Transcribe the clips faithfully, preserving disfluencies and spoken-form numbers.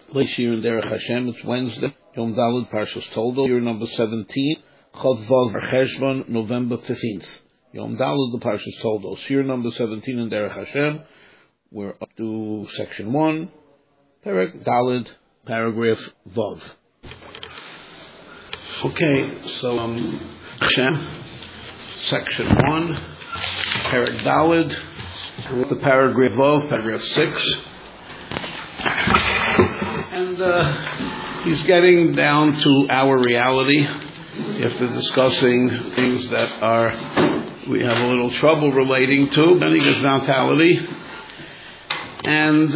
Leishir and Derech Hashem. It's Wednesday. Yom Daled Parshas Toldo. Year number seventeen. Chod Vav Cheshvan, November fifteenth. Yom Daled the Parshas Toldo. Year number seventeen in Derech Hashem. We're up to section one. Perek Daled, paragraph Vav. Okay, so um, Hashem, section one, Perek Daled, the paragraph Vav, paragraph six. And uh, he's getting down to our reality after discussing things that are we have a little trouble relating to. Then he gets down to reality. And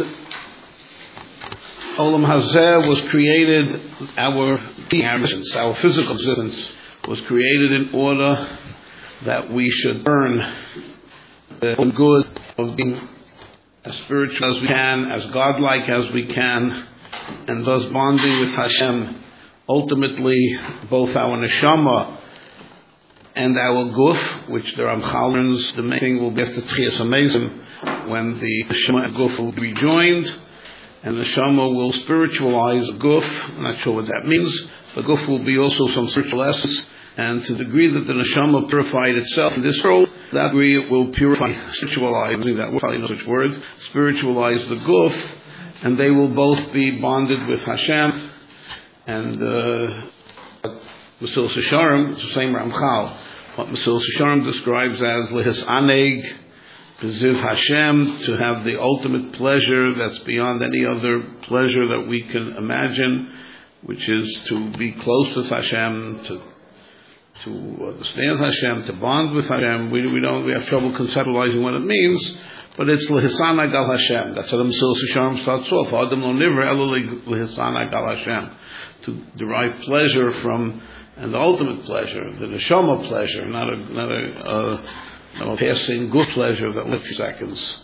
Olam Hazeh was created, our existence, our physical existence was created in order that we should earn the good of being as spiritual as we can, as godlike as we can, and thus bonding with Hashem. Ultimately, both our neshama and our guf, which the Ramchal learns, the main thing will be after Tchias Hamezim, when the neshama and guf will be joined, and the neshama will spiritualize the guf. I'm not sure what that means. The guf will be also some spiritual essence, and to the degree that the neshama purified itself in this world, that degree it will purify, spiritualize, I think that word, probably no such word, spiritualize the guf, and they will both be bonded with Hashem. And uh, Mesilas Yesharim, it's the same Ramchal, what Mesilas Yesharim describes as Lehisaneg, B'ziv Hashem, to have the ultimate pleasure that's beyond any other pleasure that we can imagine, which is to be close with Hashem, to to understand Hashem, to bond with Hashem. We, we don't we have trouble conceptualizing what it means. But it's Lehisanag al Hashem. That's how the Mesilas Yesharim starts off. Adam lo nivra ela lehisanag al Hashem. To derive pleasure from, and the ultimate pleasure, the neshama pleasure, not a not a, uh, not a passing good pleasure that lasts a few seconds.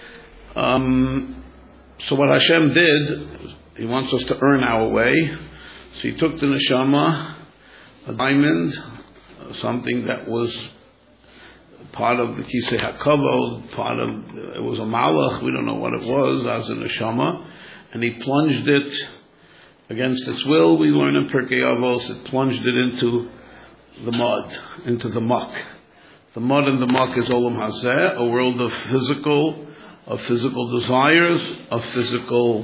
Um, so what Hashem did, He wants us to earn our way. So He took the neshama, a diamond, uh, something that was part of the Kisei HaKavod, part of, it was a malach, we don't know what it was, as a neshama, and He plunged it against its will. We learn in Pirkei Avos, it plunged it into the mud, into the muck. The mud and the muck is Olam Hazeh, a world of physical, of physical desires, of physical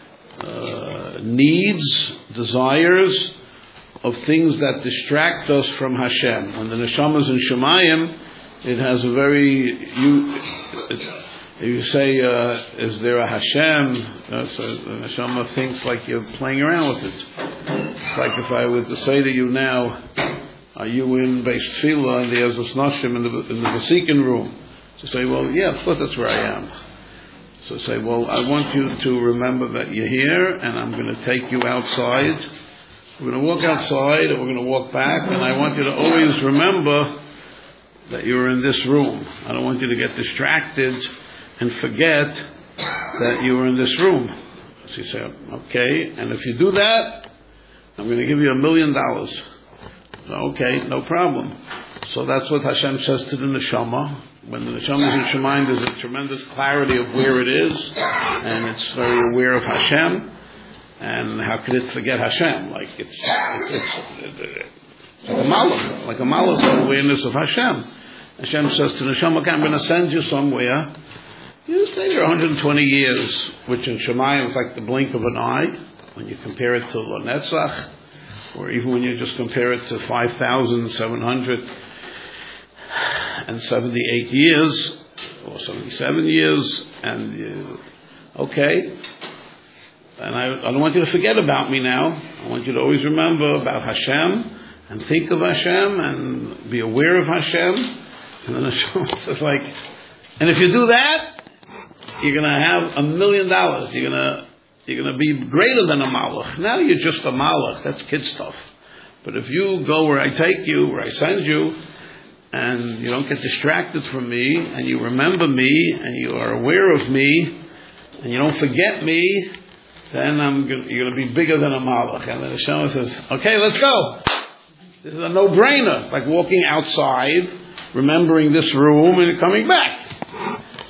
uh, needs, desires, of things that distract us from Hashem. When the neshama is in Shemayim, it has a very, you, it, you say, uh, is there a Hashem? Uh, so the neshama thinks like you're playing around with it. It's like if I were to say to you now, are you in Beis Tefillah and there's a Nashim in the, in the Vasikin room? So say, well, yeah, of course that's where I am. So say, well, I want you to remember that you're here and I'm going to take you outside. We're going to walk outside and we're going to walk back, and I want you to always remember that you're in this room. I don't want you to get distracted and forget that you were in this room. So you say, okay, and if you do that, I'm going to give you a million dollars. Okay, no problem. So that's what Hashem says to the neshama. When the neshama is in Shemayim, there's a tremendous clarity of where it is, and it's very aware of Hashem. And how could it forget Hashem? Like it's it's, it's, it's like a malach, like a malach awareness of Hashem. Hashem says to the neshama, okay, I'm going to send you somewhere. You stay there one hundred twenty years, which in Shemayim is like the blink of an eye. When you compare it to Lanetzach, or even when you just compare it to five thousand seven hundred seventy-eight years, or seventy-seven years, and you, okay. And I, I don't want you to forget about me now. I want you to always remember about Hashem, and think of Hashem, and be aware of Hashem. And then Hashem says like, and if you do that, you're going to have a million dollars. You're going to you're going to be greater than a malach. Now you're just a malach. That's kid stuff. But if you go where I take you, where I send you, and you don't get distracted from me, and you remember me, and you are aware of me, and you don't forget me, then I'm gonna, you're going to be bigger than a malach. And then Hashem says, okay, let's go. This is a no-brainer. It's like walking outside, remembering this room, and coming back.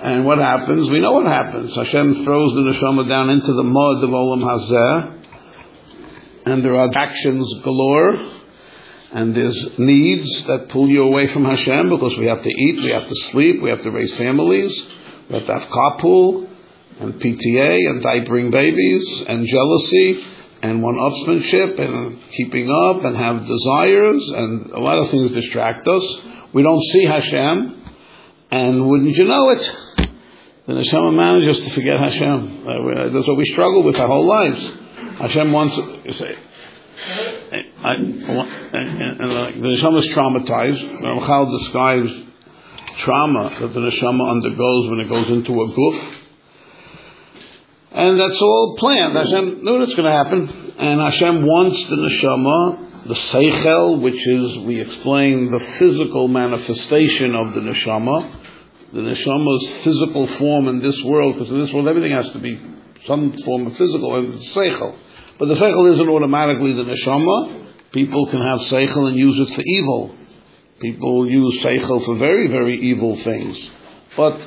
And what happens? We know what happens. Hashem throws the neshama down into the mud of Olam Hazeh, and there are actions galore, and there's needs that pull you away from Hashem, because we have to eat, we have to sleep, we have to raise families, we have to have carpool, and P T A, and diapering babies, and jealousy, and one-upsmanship, and keeping up, and have desires, and a lot of things distract us. We don't see Hashem, and wouldn't you know it, the neshama manages to forget Hashem. Uh, that's what we struggle with our whole lives. Hashem wants to say, I, I, and, and uh, the neshama is traumatized. Ramchal describes trauma that the neshama undergoes when it goes into a guf. And that's all planned. Hashem knew it's going to happen. And Hashem wants the neshama, the seichel, which is, we explain, the physical manifestation of the neshama. The neshama's physical form in this world, because in this world everything has to be some form of physical, and it's seichel. But the seichel isn't automatically the neshama. People can have seichel and use it for evil. People use seichel for very, very evil things. But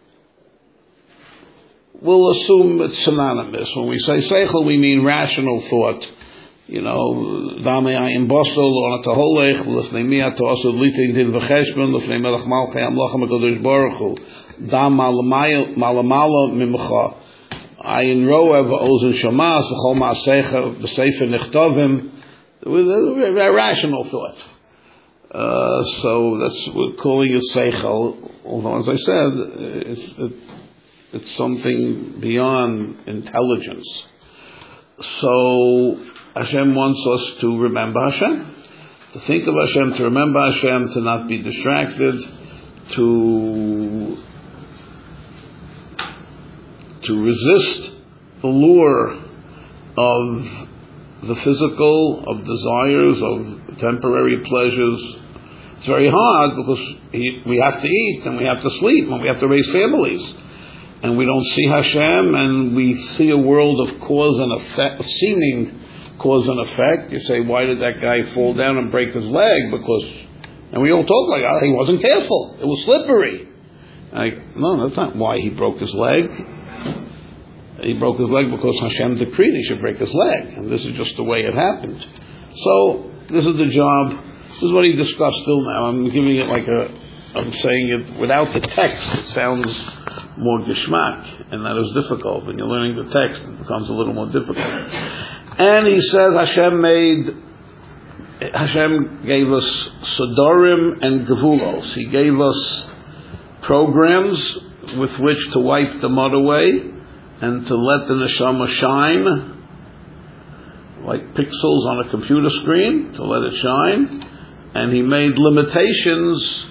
we'll assume it's synonymous. When we say seichel, we mean rational thought. You know, Dame ayin bosel, or ataholech, l'fnei miya to'asud litin din v'cheshbon, l'fnei melech malchei amlachem hakadosh baruch hu, dam malamala mimcha, ayin roev ozen shamas, v'chol ma'asecha, v'sefer nichtovim, with a very rational thought. Uh, so that's, we're calling it seichel, although as I said, it's, it, it's something beyond intelligence. So, Hashem wants us to remember Hashem, to think of Hashem, to remember Hashem, to not be distracted, to to resist the lure of the physical, of desires, of temporary pleasures. It's very hard because he, we have to eat, and we have to sleep, and we have to raise families. And we don't see Hashem, and we see a world of cause and effect, seeming cause and effect. You say, why did that guy fall down and break his leg? Because, and we all talk like, oh, he wasn't careful. It was slippery. Like, no, that's not why he broke his leg. He broke his leg because Hashem decreed he should break his leg. And this is just the way it happened. So, this is the job. This is what he discussed still now. I'm giving it like a, I'm saying it without the text. It sounds more geschmack, and that is difficult. When you're learning the text, it becomes a little more difficult. And he says Hashem made, Hashem gave us Sodorim and Gevulos. He gave us programs with which to wipe the mud away and to let the neshama shine, like pixels on a computer screen, to let it shine. And he made limitations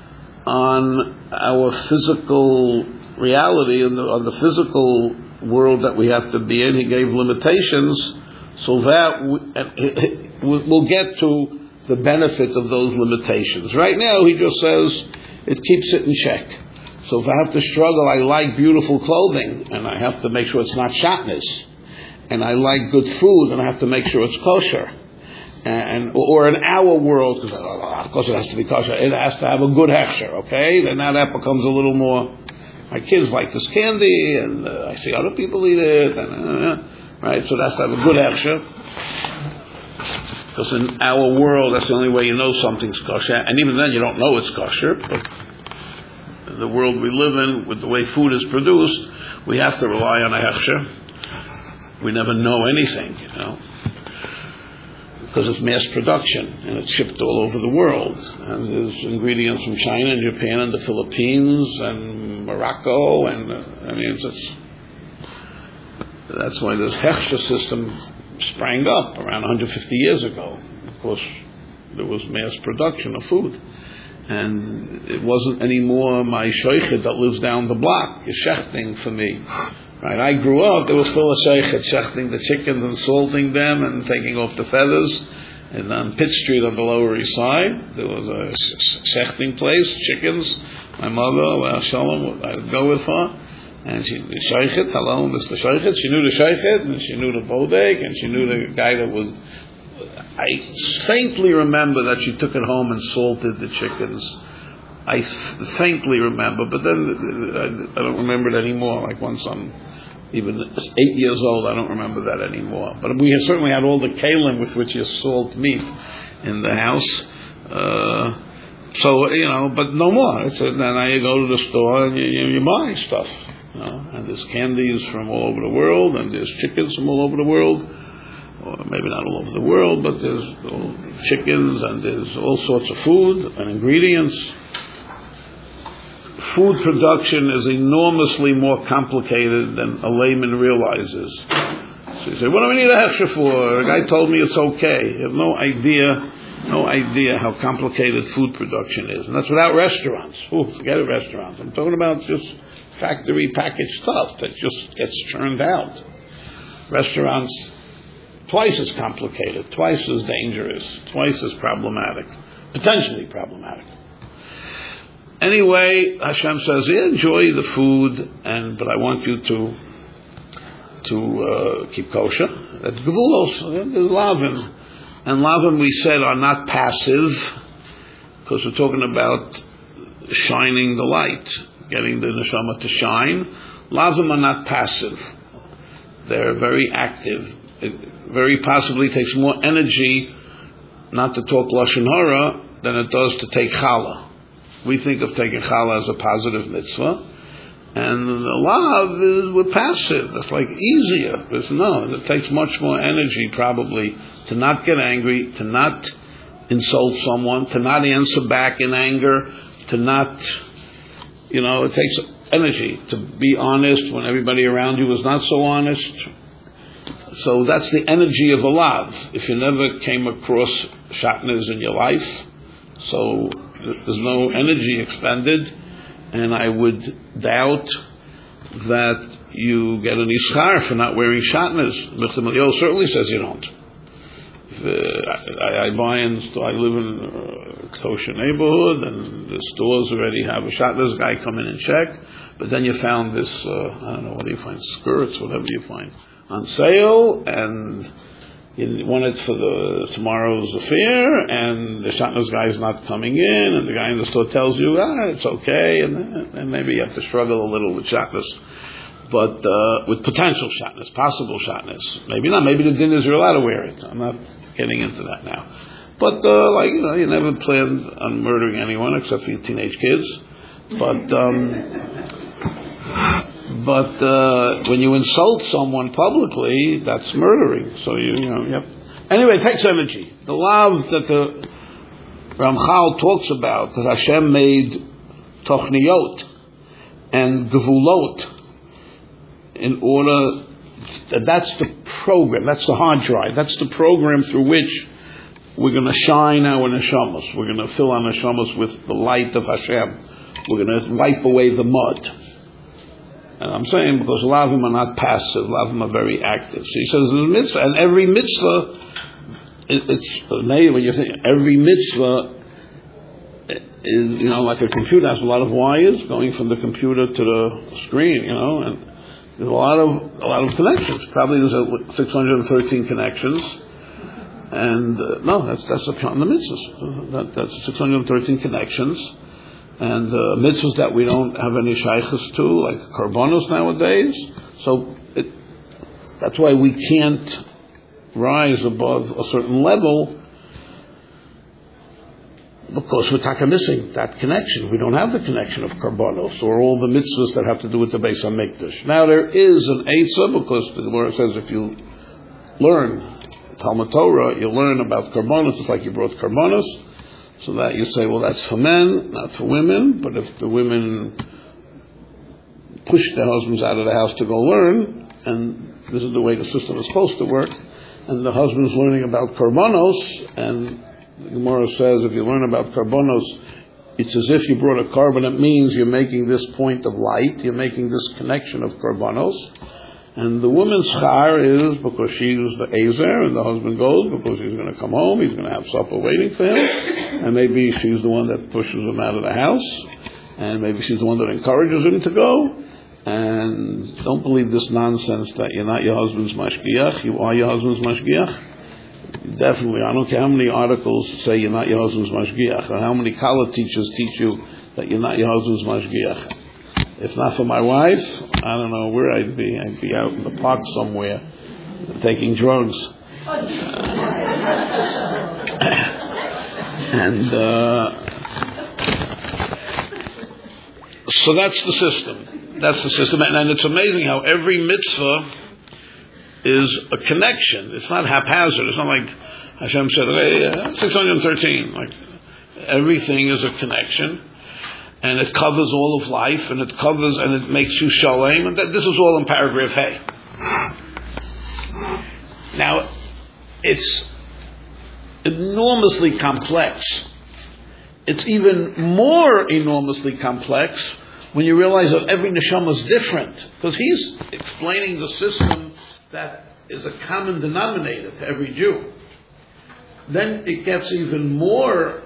on our physical reality, and on the physical world that we have to be in. He gave limitations so that we, we'll get to the benefit of those limitations. Right now, he just says it keeps it in check. So if I have to struggle, I like beautiful clothing, and I have to make sure it's not shatnez. And I like good food, and I have to make sure it's kosher. And, or in our world, because of course it has to be kosher, it has to have a good hechsher, okay? Then now that becomes a little more, my kids like this candy, and uh, I see other people eat it, and, uh, right? So that's to have a good hechsher. Because in our world, that's the only way you know something's kosher. And even then, you don't know it's kosher. But the world we live in, with the way food is produced, we have to rely on a hechsher. We never know anything, you know, because it's mass production and it's shipped all over the world. And there's ingredients from China and Japan and the Philippines and Morocco, and uh, I mean, it's, it's that's why this hechsher system sprang up around one hundred fifty years ago. Of course, there was mass production of food, and it wasn't anymore my shoichet that lives down the block is shechting for me. Right, I grew up, there was still a sheichet shechting the chickens and salting them and taking off the feathers. And on Pitt Street on the Lower East Side, there was a shechting place, chickens. My mother, Shalom, I'd go with her. And she, the sheichet, hello, Mister Sheichet. She knew the sheichet, and she knew the bodeg, and she knew the guy that was... I faintly remember that she took it home and salted the chickens. I faintly remember, but then I don't remember it anymore. Like once I'm even eight years old, I don't remember that anymore. But we certainly had all the kalim with which you salt meat in the house. Uh, so, you know, but no more. It's a, now you go to the store and you, you, you buy stuff. You know, and there's candies from all over the world, and there's chickens from all over the world. Or maybe not all over the world, but there's chickens and there's all sorts of food and ingredients. Food production is enormously more complicated than a layman realizes. So you say, what do we need a hechsher for? A guy told me it's okay. You have no idea, no idea how complicated food production is. And that's without restaurants. Ooh, forget it, restaurants. I'm talking about just factory packaged stuff that just gets churned out. Restaurants, twice as complicated, twice as dangerous, twice as problematic, potentially problematic. Anyway, Hashem says, yeah, enjoy the food, and but I want you to to uh, keep kosher. That's gevulos, there's lavin. And lavin, we said, are not passive, because we're talking about shining the light, getting the neshama to shine. Lavin are not passive. They're very active. It very possibly takes more energy not to talk lashon hara than it does to take challah. We think of taking challah as a positive mitzvah, and the lav is we're passive. It's like easier. It's, no, it takes much more energy probably to not get angry, to not insult someone, to not answer back in anger, to not, you know, it takes energy to be honest when everybody around you is not so honest. So that's the energy of a lav. If you never came across shatnez in your life, so there's no energy expended, and I would doubt that you get any schar for not wearing shatnez. Michtav Eliyahu certainly says you don't. If, uh, I, I buy in, I live in a kosher neighborhood, and the stores already have a shatnez guy come in and check, but then you found this, uh, I don't know, what do you find, skirts, whatever you find, on sale, and you want it for the tomorrow's affair, and the shatnez guy is not coming in, and the guy in the store tells you, ah, it's okay, and, and maybe you have to struggle a little with shatnez, but uh, with potential shatnez, possible shatnez. Maybe not. Maybe the din is you're allowed to wear it. I'm not getting into that now. But uh, like you know, you never planned on murdering anyone except for your teenage kids. But um, But uh, when you insult someone publicly, that's murdering. So you, you know, yep. Anyway, it takes energy. The lav that the Ramchal talks about, that Hashem made tochniyot and gevulot in order. That's the program. That's the hard drive. That's the program through which we're going to shine our neshamas. We're going to fill our neshamas with the light of Hashem. We're going to wipe away the mud. And I'm saying because lavim are not passive, lavim are very active. So he says in the mitzvah, and every mitzvah, it, it's when you think every mitzvah is, you know, like a computer has a lot of wires going from the computer to the screen, you know, and there's a lot of a lot of connections. Probably there's a six hundred thirteen connections, and uh, no, that's that's a on the mitzvahs. That, that's six hundred thirteen connections. And uh, mitzvahs that we don't have any shaykhs to, like karbonos nowadays. So it, that's why we can't rise above a certain level, because we're taka missing that connection. We don't have the connection of karbonos or all the mitzvahs that have to do with the Beis HaMikdash. Now there is an eitzah, because the Gemara says if you learn Talmud Torah, you learn about karbonos. It's like you brought karbonos. So that you say, well, that's for men, not for women. But if the women push their husbands out of the house to go learn, and this is the way the system is supposed to work, and the husband's learning about karbonos, and the Gemara says if you learn about karbonos, it's as if you brought a carbon. It means you're making this point of light, you're making this connection of karbonos. And the woman's schar is because she's the ezer, and the husband goes because he's going to come home, he's going to have supper waiting for him, and maybe she's the one that pushes him out of the house, and maybe she's the one that encourages him to go. And don't believe this nonsense that you're not your husband's mashgiach, you are your husband's mashgiach. Definitely, I don't care how many articles say you're not your husband's mashgiach, or how many college teachers teach you that you're not your husband's mashgiach. If not for my wife, I don't know where I'd be. I'd be out in the park somewhere taking drugs. and uh, so that's the system. That's the system. And, and it's amazing how every mitzvah is a connection. It's not haphazard. It's not like Hashem said, hey, uh, six hundred thirteen. Like, everything is a connection. And it covers all of life, and it covers, and it makes you shalom. And that, this is all in paragraph Hey. Now, it's enormously complex. It's even more enormously complex when you realize that every neshama is different. Because he's explaining the system that is a common denominator to every Jew. Then it gets even more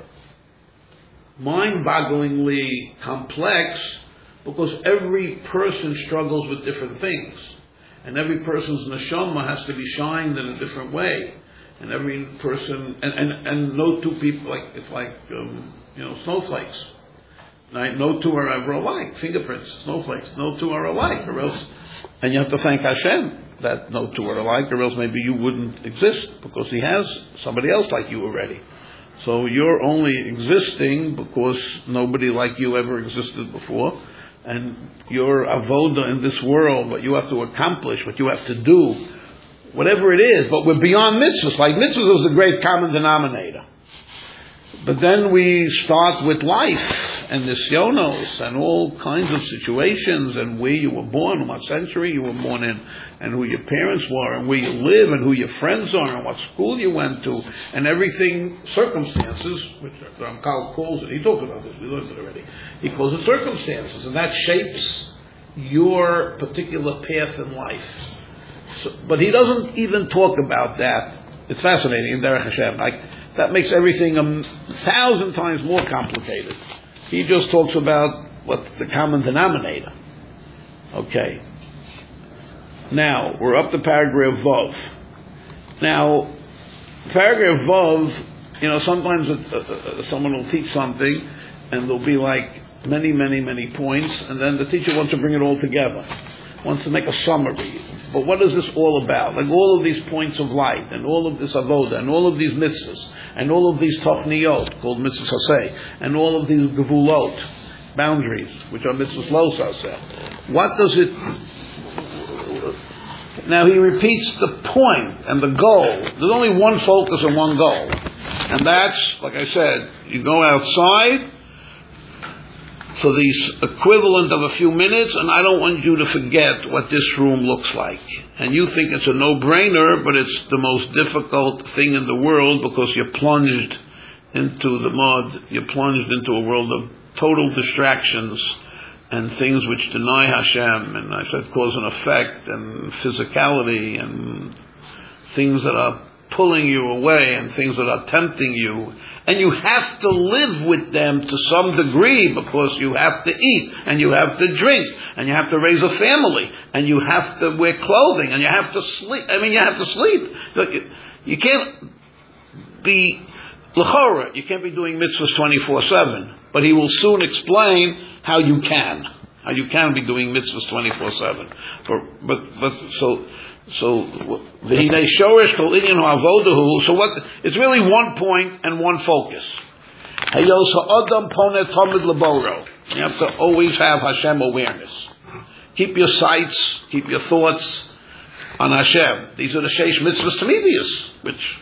mind-bogglingly complex because every person struggles with different things. And every person's neshama has to be shined in a different way. And every person, and, and, and no two people, like it's like, um, you know, snowflakes. Right? No two are ever alike. Fingerprints, snowflakes, no two are alike. Or else, and you have to thank Hashem that no two are alike, or else maybe you wouldn't exist because He has somebody else like you already. So you're only existing because nobody like you ever existed before. And your avoda in this world, what you have to accomplish, what you have to do, whatever it is, but we're beyond mitzvahs. Like mitzvahs is the great common denominator. But then we start with life and nisyonos and all kinds of situations and where you were born, what century you were born in, and who your parents were, and where you live, and who your friends are, and what school you went to, and everything, circumstances, which Ramchal calls it. He talked about this, we learned it already. He calls it circumstances, and that shapes your particular path in life. So, but he doesn't even talk about that. It's fascinating in Derech Hashem. Like, that makes everything a thousand times more complicated. He just talks about what's the common denominator. Okay. Now, we're up to paragraph Vav. Now, paragraph Vav, you know, sometimes uh, uh, someone will teach something and there'll be like many, many, many points, and then the teacher wants to bring it all together. Wants to make a summary. But what is this all about? Like all of these points of light, and all of this avoda, and all of these mitzvahs, and all of these tochniyot, called mitzvahs haseh, and all of these gevulot, boundaries, which are mitzvahs lo haseh. What does it... Now he repeats the point and the goal. There's only one focus and one goal. And that's, like I said, you go outside for the equivalent of a few minutes, and I don't want you to forget what this room looks like. And you think it's a no-brainer, but it's the most difficult thing in the world because you're plunged into the mud, you're plunged into a world of total distractions and things which deny Hashem, and I said cause and effect, and physicality, and things that are pulling you away, and things that are tempting you. And you have to live with them to some degree because you have to eat, and you have to drink, and you have to raise a family, and you have to wear clothing, and you have to sleep. I mean, you have to sleep. Look, you can't be l'chora. You can't be doing mitzvahs twenty-four seven. But he will soon explain how you can, how you can be doing mitzvahs twenty-four seven. But but but so. So, v'hinei shorish kol inyan ha'avodahu. So what? It's really one point and one focus. Hayos ha'adam ponet tamid leboro. You have to always have Hashem awareness. Keep your sights, keep your thoughts on Hashem. These are the sheish mitzvahs tamidiyos, which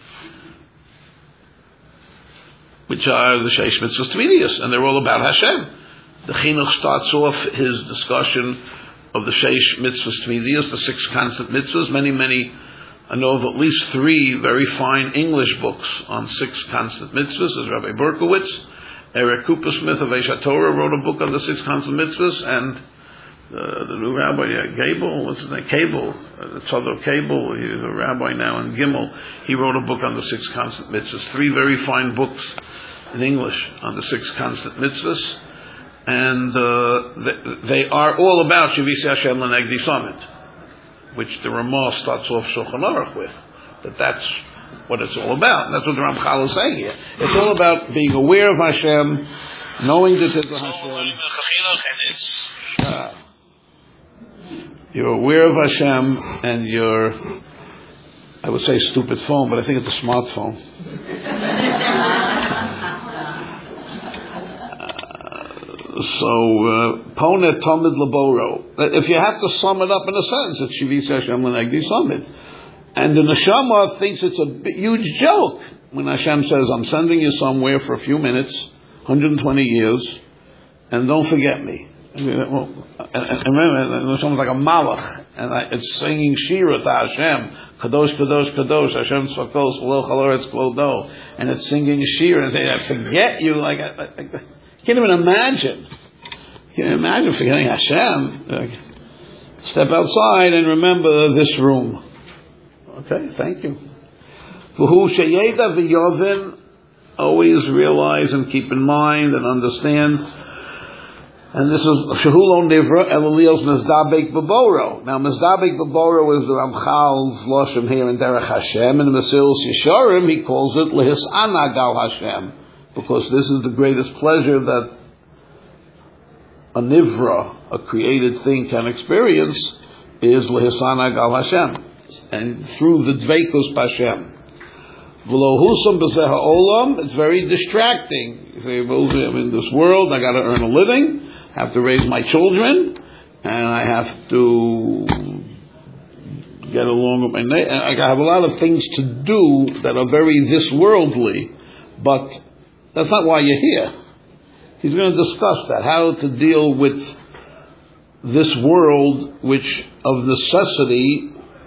which are the sheish mitzvahs tamidiyos, and they're all about Hashem. The chinuch starts off his discussion of the sheish mitzvahs tmidiyos, the six constant mitzvahs. Many, many, I know of at least three very fine English books on six constant mitzvahs. There's Rabbi Berkowitz, Eric Coopersmith of Eish HaTorah wrote a book on the six constant mitzvahs, and uh, the new rabbi, uh, Gable, what's his name? Cable, uh, Tzadok Cable, he's a rabbi now in Gimel. He wrote a book on the six constant mitzvahs. Three very fine books in English on the six constant mitzvahs. And uh, they, they are all about Shavisi Hashem L'Negdi Summit, which the Ramah starts off Shulchan Aruch with. That that's what it's all about. And that's what the Ramchal is saying here. It's all about being aware of Hashem, knowing that there's a Hashem. Uh, you're aware of Hashem, and you're, I would say stupid phone, but I think it's a smartphone. So, Pone Tomid Laboro. If you have to sum it up in a sentence, it's Shivis Hashem L'Negdi Samid. And the Neshama thinks it's a huge joke when Hashem says, I'm sending you somewhere for a few minutes, one hundred twenty years, and don't forget me. And remember, the Neshama is like a malach, and it's singing Shira to Hashem, Kadosh, Kadosh, Kadosh, Hashem Svakos, V'lo Chaloretz Klodo, and it's singing Shira, and saying, I forget you, like, I, I, I can't even imagine. You can imagine forgetting Hashem. Like, step outside and remember this room. Okay, thank you. V'hu sheyeda v'yovin, always realize and keep in mind and understand. And this is Shehulon Nivra Elilios Mezdabek Beboro. Now Mezdabek Beboro is the Ramchal's Loshem here in Derech Hashem. In the Mesilas Yesharim he calls it Lehisana Gal Hashem, because this is the greatest pleasure that a Nivra, a created thing, can experience, is Lehisana Gal Hashem, and through the Dveikus Hashem. V'lohusam b'zeh ha'olam, it's very distracting. You say, I'm in this world, I got to earn a living, I have to raise my children, and I have to get along with my neighbor. I have a lot of things to do that are very this worldly, but that's not why you're here. He's going to discuss that, how to deal with this world, which of necessity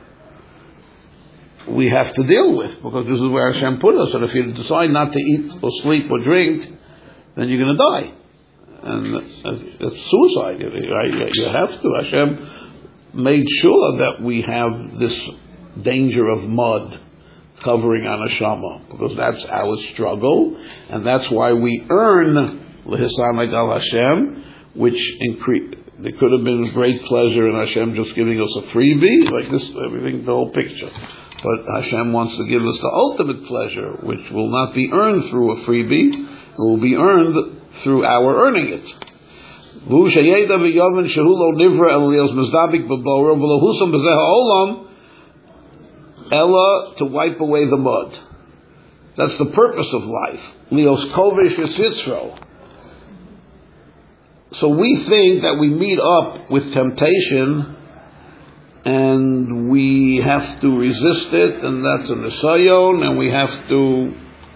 we have to deal with, because this is where Hashem put us. And if you decide not to eat or sleep or drink, then you're going to die. And it's suicide. You have to. Hashem made sure that we have this danger of mud covering our neshama, because that's our struggle, and that's why we earn Lehisan Gal Hashem, which increase. There could have been great pleasure in Hashem just giving us a freebie, like this, everything, the whole picture. But Hashem wants to give us the ultimate pleasure, which will not be earned through a freebie, it will be earned through our earning it. Ella, to wipe away the mud. That's the purpose of life. Leos kovish yitzro. So we think that we meet up with temptation and we have to resist it, and that's a nisayon, and we have to,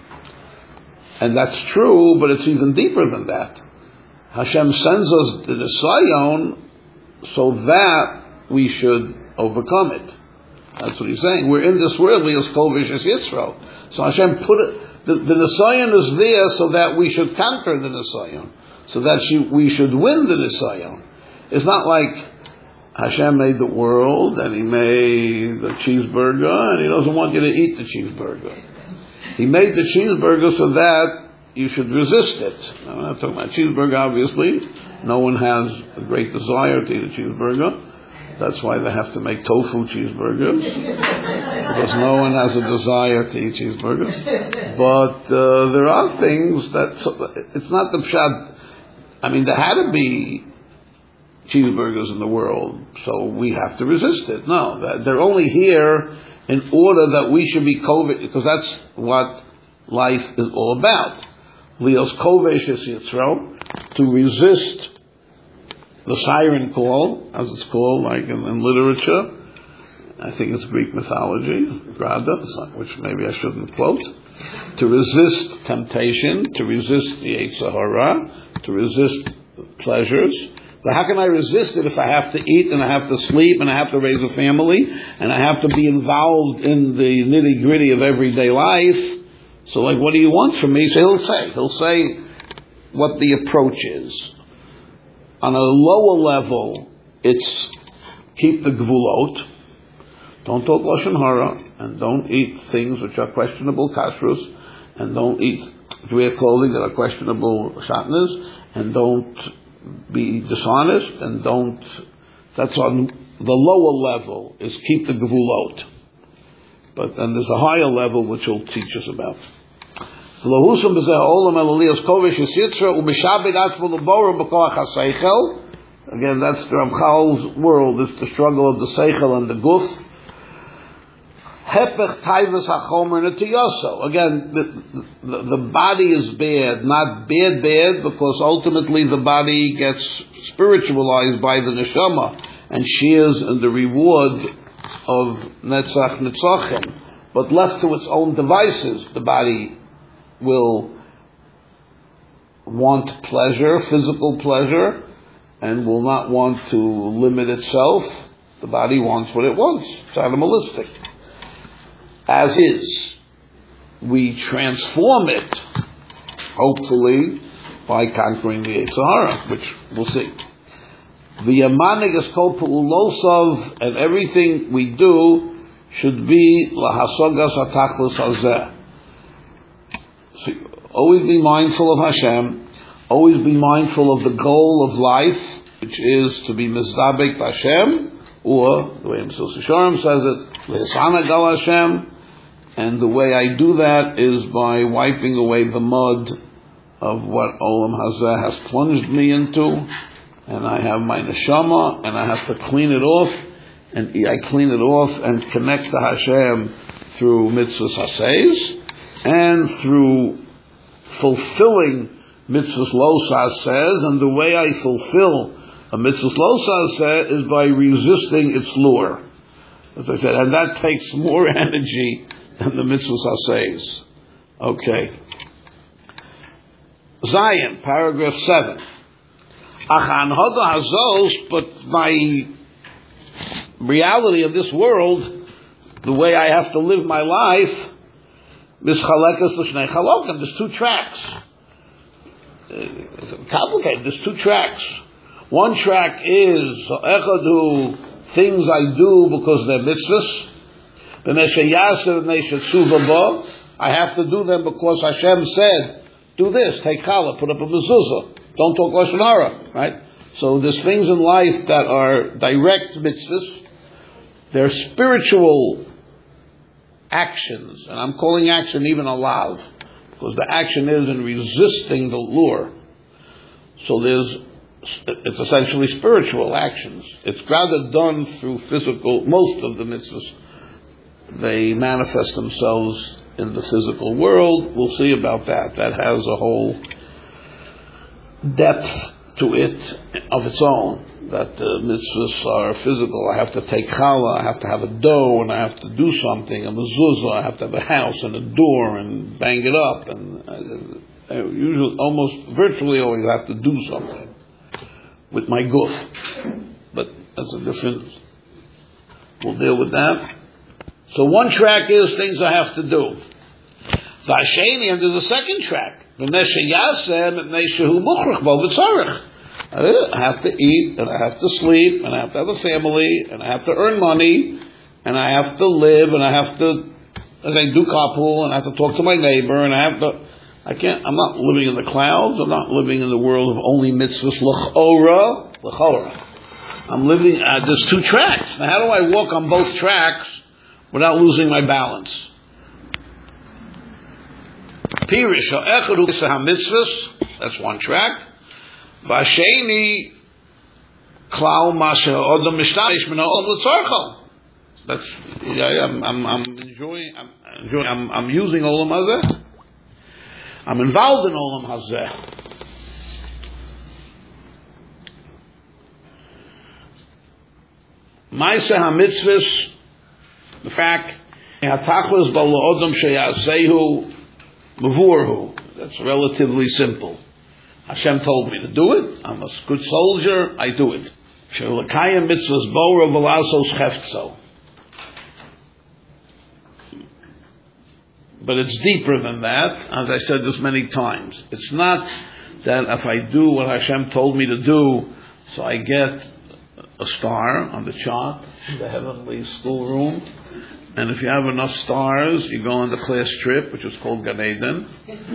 and that's true, but it's even deeper than that. Hashem sends us the nisayon so that we should overcome it. That's what he's saying. We're in this world, Leos kovish es yitzro. So Hashem put it, the, the nisayon is there so that we should conquer the nisayon, so that she, we should win the nisayon. It's not like Hashem made the world and He made the cheeseburger and He doesn't want you to eat the cheeseburger. He made the cheeseburger so that you should resist it. Now, I'm not talking about cheeseburger, obviously. No one has a great desire to eat a cheeseburger. That's why they have to make tofu cheeseburgers, because no one has a desire to eat cheeseburgers. But uh, there are things that, it's not the pshat. I mean, there had to be cheeseburgers in the world, so we have to resist it. No, they're only here in order that we should be kovesh, because that's what life is all about. Leos kovesh es yitzro, to resist the siren call, as it's called, like in, in literature. I think it's Greek mythology, Grada, which maybe I shouldn't quote. To resist temptation, to resist the Yetzer Hara, to resist pleasures. But how can I resist it if I have to eat and I have to sleep and I have to raise a family and I have to be involved in the nitty gritty of everyday life? So, like, what do you want from me? So he'll say, he'll say what the approach is. On a lower level, it's keep the gvulot, don't talk lashon hara, and don't eat things which are questionable kashrus, and don't eat wear clothing that are questionable shatnez, and don't be dishonest, and don't. That's on the lower level, is keep the gvulot. But then there's a higher level which he'll teach us about. Again, that's the Ramchal's world. It's the struggle of the seichel and the guf. Hepech taivas hachomer netiyoso. Again, the, the, the body is bad, not bad bad, because ultimately the body gets spiritualized by the neshama and shares in the reward of netzach netzachim. But left to its own devices, the body will want pleasure, physical pleasure, and will not want to limit itself. The body wants what it wants. It's animalistic. As is. We transform it, hopefully, by conquering the Yetzer Hara, which we'll see. The Yamanig is called Pu'ulosov, and everything we do should be Lahasogas Atachlis Hazeh. So always be mindful of Hashem, always be mindful of the goal of life, which is to be Mizdabek Hashem, or, the way Mesilas Yesharim says it, Le'esana Gal Hashem, and the way I do that is by wiping away the mud of what Olam Hazeh has plunged me into, and I have my neshama, and I have to clean it off, and I clean it off and connect to Hashem through mitzvahs haseiz, and through fulfilling mitzvahs lo saseh, and the way I fulfill a mitzvahs lo saseh is by resisting its lure. As I said, and that takes more energy than the mitzvahs haseiz. Okay. Zion, paragraph seven. Achan hoda hazos, but my reality of this world, the way I have to live my life, mischalekas l'shnei chalokim. There's two tracks. It's complicated. There's two tracks. One track is echadu, things I do because they're mitzvahs. I have to do them because Hashem said, do this, take challah, put up a mezuzah, don't talk lashon hara, right? So there's things in life that are direct mitzvahs. They're spiritual actions, and I'm calling action even a lav, because the action is in resisting the lure. So there's, it's essentially spiritual actions. It's rather done through physical, most of the mitzvahs, they manifest themselves in the physical world. We'll see about that. That has a whole depth to it of its own, that the mitzvahs are physical. I have to take challah, I have to have a dough, and I have to do something, a mezuzah, I have to have a house and a door and bang it up, and I, I usually, almost, virtually always have to do something with my guf. But that's a different, we'll deal with that. So one track is things I have to do. Vasheni, and there's a second track. I have to eat, and I have to sleep, and I have to have a family, and I have to earn money, and I have to live, and I have to, and I do carpool, and I have to talk to my neighbor, and I have to, I can't, I'm not living in the clouds, I'm not living in the world of only mitzvahs, l'chora, l'chora. I'm living, uh, there's two tracks. Now how do I walk on both tracks without losing my balance? Pirish ha'echad mitzvahs, that's one track. Vasheni klal masha odom mishtamish min ha'olam l'tzarchal. That's, yeah, I'm, I'm, I'm enjoying, I'm enjoying, I'm, I'm using olam hazeh. I'm involved in olam hazeh. Ma'aseh ha'mitzvahs, the fact, hatachlis bal odom sheyasehu mevurhu. That's relatively simple. Hashem told me to do it. I'm a good soldier. I do it. Shelakayim mitzvahs bora v'lasos cheftzo. But it's deeper than that. As I said this many times, it's not that if I do what Hashem told me to do, so I get a star on the chart in the heavenly schoolroom. And if you have enough stars, you go on the class trip, which is called Gan Eden,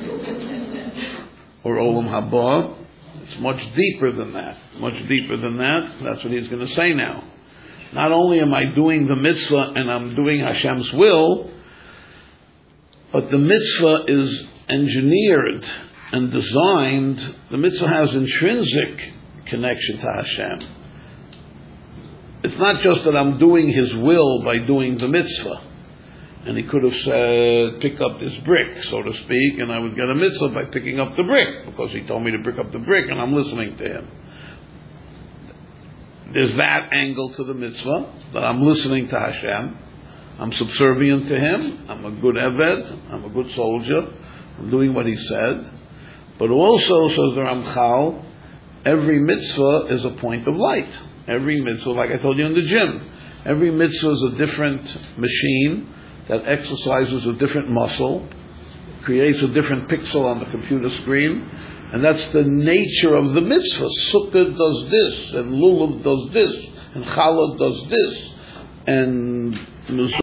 or Olam Haba. It's much deeper than that. Much deeper than that. That's what he's going to say now. Not only am I doing the mitzvah and I'm doing Hashem's will, but the mitzvah is engineered and designed, the mitzvah has intrinsic connection to Hashem. It's not just that I'm doing His will by doing the mitzvah. And He could have said, pick up this brick, so to speak, and I would get a mitzvah by picking up the brick, because He told me to pick up the brick and I'm listening to Him. There's that angle to the mitzvah, that I'm listening to Hashem, I'm subservient to Him, I'm a good Eved, I'm a good soldier, I'm doing what He said. But also, says the Ramchal, every mitzvah is a point of light. Every mitzvah, like I told you in the gym, every mitzvah is a different machine that exercises a different muscle, creates a different pixel on the computer screen, and that's the nature of the mitzvah. Sukkah does this, and Lulav does this, and Challah does this, and